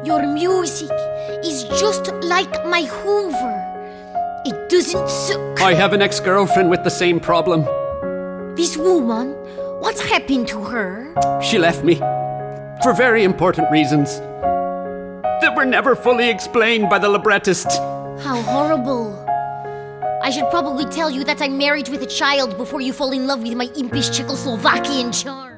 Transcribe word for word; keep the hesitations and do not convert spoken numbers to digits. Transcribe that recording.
Your music is just like my Hoover. It doesn't suck. I have an ex-girlfriend with the same problem. This woman, what's happened to her? She left me. For very important reasons. That were never fully explained by the librettist. How horrible. I should probably tell you that I'm married with a child before you fall in love with my impish Czechoslovakian charm.